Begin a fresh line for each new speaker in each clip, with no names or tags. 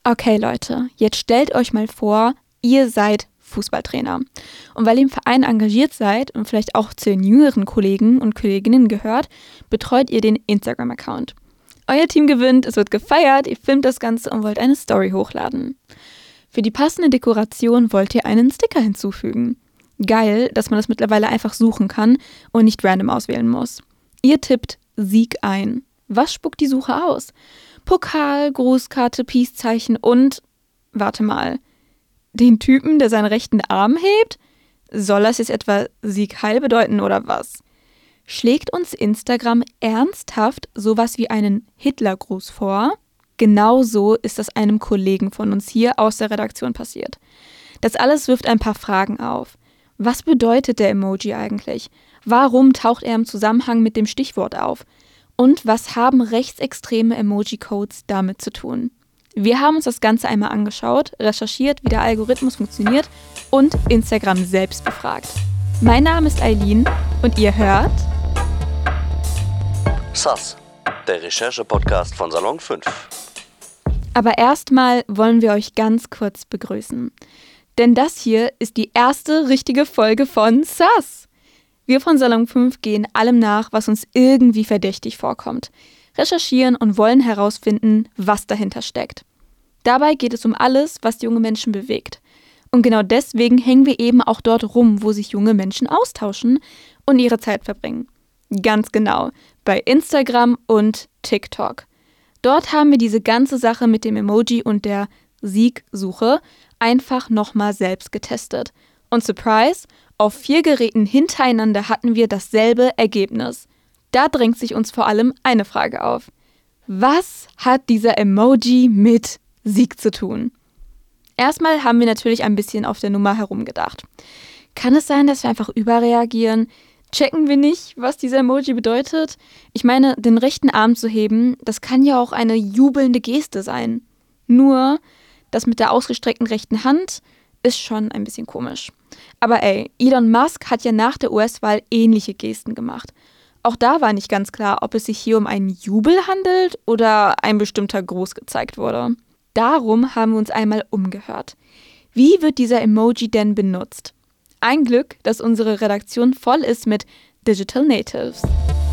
Okay, Leute, jetzt stellt euch mal vor, ihr seid Fußballtrainer. Und weil ihr im Verein engagiert seid und vielleicht auch zu den jüngeren Kollegen und Kolleginnen gehört, betreut ihr den Instagram-Account. Euer Team gewinnt, es wird gefeiert, ihr filmt das Ganze und wollt eine Story hochladen. Für die passende Dekoration wollt ihr einen Sticker hinzufügen. Geil, dass man das mittlerweile einfach suchen kann und nicht random auswählen muss. Ihr tippt Sieg ein. Was spuckt die Suche aus? Pokal, Grußkarte, Peace-Zeichen und, warte mal, den Typen, der seinen rechten Arm hebt? Soll das jetzt etwa Sieg Heil bedeuten oder was? Schlägt uns Instagram ernsthaft sowas wie einen Hitlergruß vor? Genauso ist das einem Kollegen von uns hier aus der Redaktion passiert. Das alles wirft ein paar Fragen auf. Was bedeutet der Emoji eigentlich? Warum taucht er im Zusammenhang mit dem Stichwort auf? Und was haben rechtsextreme Emoji-Codes damit zu tun? Wir haben uns das Ganze einmal angeschaut, recherchiert, wie der Algorithmus funktioniert und Instagram selbst befragt. Mein Name ist Eileen und ihr hört
Sass, der Recherche-Podcast von Salon 5.
Aber erstmal wollen wir euch ganz kurz begrüßen. Denn das hier ist die erste richtige Folge von Sass. Wir von Salon 5 gehen allem nach, was uns irgendwie verdächtig vorkommt, recherchieren und wollen herausfinden, was dahinter steckt. Dabei geht es um alles, was junge Menschen bewegt. Und genau deswegen hängen wir eben auch dort rum, wo sich junge Menschen austauschen und ihre Zeit verbringen. Ganz genau, bei Instagram und TikTok. Dort haben wir diese ganze Sache mit dem Emoji und der Siegsuche einfach nochmal selbst getestet. Und surprise, auf 4 Geräten hintereinander hatten wir dasselbe Ergebnis. Da drängt sich uns vor allem eine Frage auf. Was hat dieser Emoji mit Sieg zu tun? Erstmal haben wir natürlich ein bisschen auf der Nummer herumgedacht. Kann es sein, dass wir einfach überreagieren? Checken wir nicht, was dieser Emoji bedeutet? Ich meine, den rechten Arm zu heben, das kann ja auch eine jubelnde Geste sein. Nur, das mit der ausgestreckten rechten Hand ist schon ein bisschen komisch. Aber ey, Elon Musk hat ja nach der US-Wahl ähnliche Gesten gemacht. Auch da war nicht ganz klar, ob es sich hier um einen Jubel handelt oder ein bestimmter Gruß gezeigt wurde. Darum haben wir uns einmal umgehört. Wie wird dieser Emoji denn benutzt? Ein Glück, dass unsere Redaktion voll ist mit Digital Natives.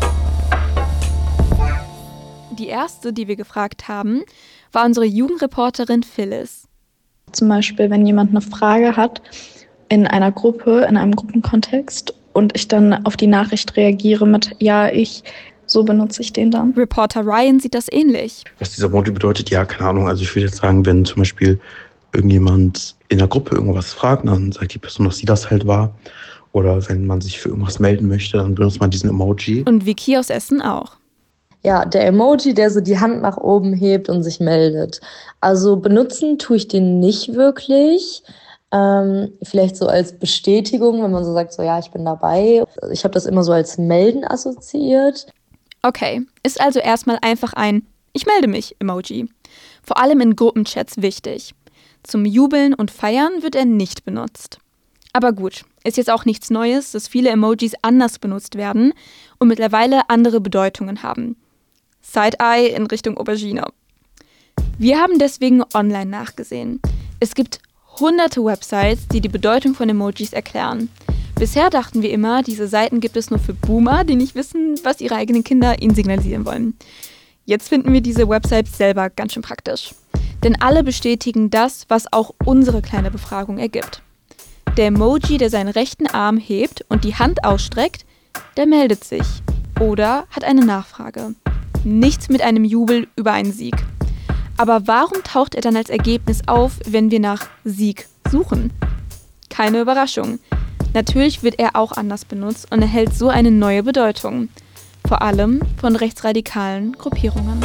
Die erste, die wir gefragt haben, war unsere Jugendreporterin Phyllis.
Zum Beispiel, wenn jemand eine Frage hat in einer Gruppe, in einem Gruppenkontext und ich dann auf die Nachricht reagiere mit ja, so benutze ich den dann.
Reporter Ryan sieht das ähnlich.
Was dieser Emoji bedeutet, ja, keine Ahnung. Also ich würde jetzt sagen, wenn zum Beispiel irgendjemand in der Gruppe irgendwas fragt, dann sagt die Person, dass sie das halt war. Oder wenn man sich für irgendwas melden möchte, dann benutzt man diesen Emoji.
Und Vicky aus Essen auch.
Ja, der Emoji, der so die Hand nach oben hebt und sich meldet. Also benutzen tue ich den nicht wirklich. Vielleicht so als Bestätigung, wenn man so sagt, so ja, ich bin dabei. Ich habe das immer so als Melden assoziiert.
Okay, ist also erstmal einfach ein Ich melde mich Emoji. Vor allem in Gruppenchats wichtig. Zum Jubeln und Feiern wird er nicht benutzt. Aber gut, ist jetzt auch nichts Neues, dass viele Emojis anders benutzt werden und mittlerweile andere Bedeutungen haben. Side-Eye in Richtung Aubergine. Wir haben deswegen online nachgesehen. Es gibt hunderte Websites, die die Bedeutung von Emojis erklären. Bisher dachten wir immer, diese Seiten gibt es nur für Boomer, die nicht wissen, was ihre eigenen Kinder ihnen signalisieren wollen. Jetzt finden wir diese Websites selber ganz schön praktisch. Denn alle bestätigen das, was auch unsere kleine Befragung ergibt. Der Emoji, der seinen rechten Arm hebt und die Hand ausstreckt, der meldet sich oder hat eine Nachfrage. Nichts mit einem Jubel über einen Sieg. Aber warum taucht er dann als Ergebnis auf, wenn wir nach Sieg suchen? Keine Überraschung. Natürlich wird er auch anders benutzt und erhält so eine neue Bedeutung. Vor allem von rechtsradikalen Gruppierungen.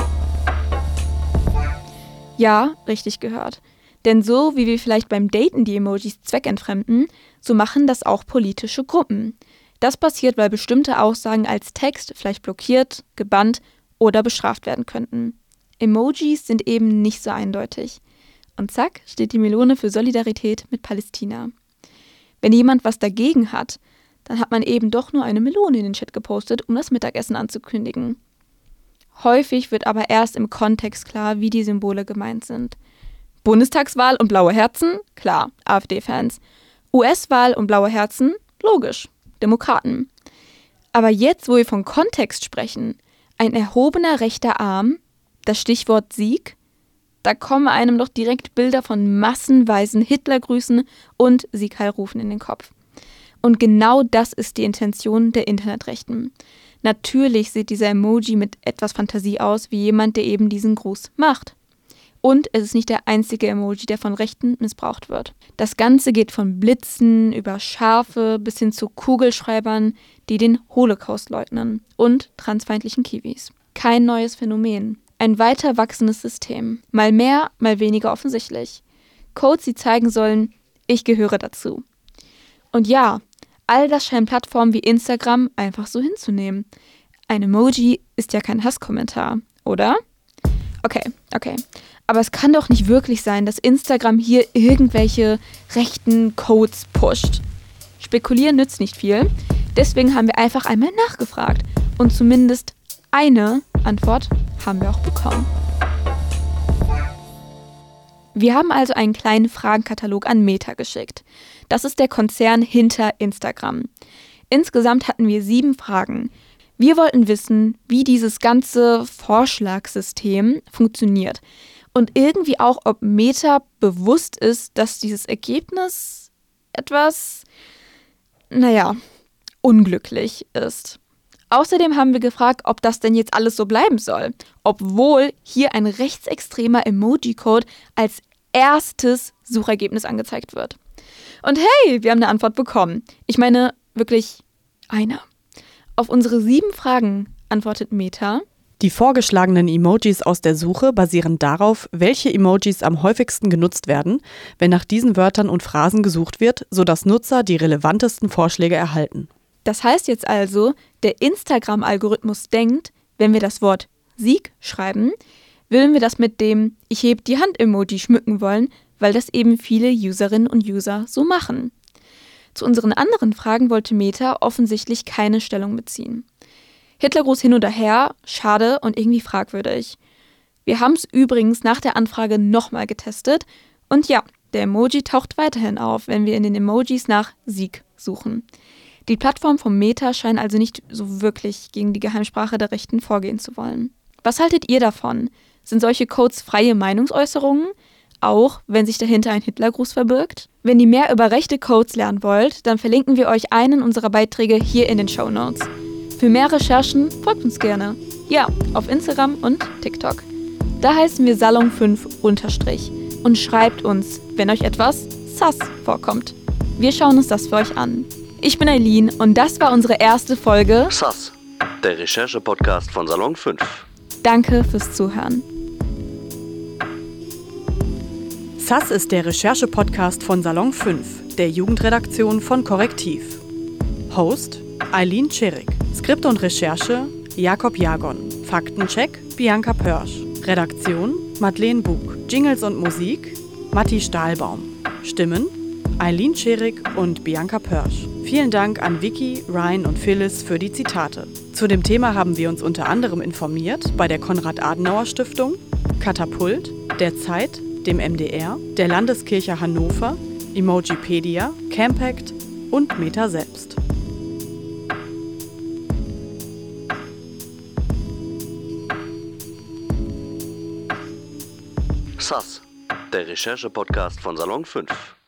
Ja, richtig gehört. Denn so wie wir vielleicht beim Daten die Emojis zweckentfremden, so machen das auch politische Gruppen. Das passiert, weil bestimmte Aussagen als Text vielleicht blockiert, gebannt oder bestraft werden könnten. Emojis sind eben nicht so eindeutig. Und zack, steht die Melone für Solidarität mit Palästina. Wenn jemand was dagegen hat, dann hat man eben doch nur eine Melone in den Chat gepostet, um das Mittagessen anzukündigen. Häufig wird aber erst im Kontext klar, wie die Symbole gemeint sind. Bundestagswahl und blaue Herzen? Klar, AfD-Fans. US-Wahl und blaue Herzen? Logisch, Demokraten. Aber jetzt, wo wir von Kontext sprechen, ein erhobener rechter Arm, das Stichwort Sieg, da kommen einem doch direkt Bilder von massenweisen Hitlergrüßen und Sieg Heil rufen in den Kopf. Und genau das ist die Intention der Internetrechten. Natürlich sieht dieser Emoji mit etwas Fantasie aus, wie jemand, der eben diesen Gruß macht. Und es ist nicht der einzige Emoji, der von Rechten missbraucht wird. Das Ganze geht von Blitzen über Schafe bis hin zu Kugelschreibern, die den Holocaust leugnen, und transfeindlichen Kiwis. Kein neues Phänomen. Ein weiter wachsendes System. Mal mehr, mal weniger offensichtlich. Codes, die zeigen sollen, ich gehöre dazu. Und ja, all das scheinen Plattformen wie Instagram einfach so hinzunehmen. Ein Emoji ist ja kein Hasskommentar, oder? Okay. Aber es kann doch nicht wirklich sein, dass Instagram hier irgendwelche rechten Codes pusht. Spekulieren nützt nicht viel. Deswegen haben wir einfach einmal nachgefragt. Und zumindest eine Antwort haben wir auch bekommen. Wir haben also einen kleinen Fragenkatalog an Meta geschickt. Das ist der Konzern hinter Instagram. Insgesamt hatten wir 7 Fragen. Wir wollten wissen, wie dieses ganze Vorschlagssystem funktioniert. Und irgendwie auch, ob Meta bewusst ist, dass dieses Ergebnis etwas, unglücklich ist. Außerdem haben wir gefragt, ob das denn jetzt alles so bleiben soll, obwohl hier ein rechtsextremer Emoji-Code als erstes Suchergebnis angezeigt wird. Und hey, wir haben eine Antwort bekommen. Ich meine, wirklich eine. Auf unsere 7 Fragen antwortet Meta:
Die vorgeschlagenen Emojis aus der Suche basieren darauf, welche Emojis am häufigsten genutzt werden, wenn nach diesen Wörtern und Phrasen gesucht wird, sodass Nutzer die relevantesten Vorschläge erhalten.
Das heißt jetzt also, der Instagram-Algorithmus denkt, wenn wir das Wort Sieg schreiben, würden wir das mit dem Ich heb die Hand-Emoji schmücken wollen, weil das eben viele Userinnen und User so machen. Zu unseren anderen Fragen wollte Meta offensichtlich keine Stellung beziehen. Hitlergruß hin oder her, schade und irgendwie fragwürdig. Wir haben es übrigens nach der Anfrage nochmal getestet und ja, der Emoji taucht weiterhin auf, wenn wir in den Emojis nach Sieg suchen. Die Plattform von Meta scheint also nicht so wirklich gegen die Geheimsprache der Rechten vorgehen zu wollen. Was haltet ihr davon? Sind solche Codes freie Meinungsäußerungen? Auch wenn sich dahinter ein Hitlergruß verbirgt? Wenn ihr mehr über rechte Codes lernen wollt, dann verlinken wir euch einen unserer Beiträge hier in den Shownotes. Für mehr Recherchen folgt uns gerne. Ja, auf Instagram und TikTok. Da heißen wir Salon5_ und schreibt uns, wenn euch etwas sus vorkommt. Wir schauen uns das für euch an. Ich bin Eileen und das war unsere erste Folge
Sus, der Recherche-Podcast von Salon 5.
Danke fürs Zuhören.
Sus ist der Recherche-Podcast von Salon 5, der Jugendredaktion von Korrektiv. Host Eileen Cerik. Skript und Recherche Jakob Jagon. Faktencheck Bianca Pörsch. Redaktion Madeleine Bug. Jingles und Musik Matti Stahlbaum. Stimmen Eileen Cerik und Bianca Pörsch. Vielen Dank an Vicky, Ryan und Phyllis für die Zitate. Zu dem Thema haben wir uns unter anderem informiert bei der Konrad-Adenauer-Stiftung, Katapult, der Zeit, dem MDR, der Landeskirche Hannover, Emojipedia, Campact und Meta selbst.
Sus, der Recherche-Podcast von Salon 5.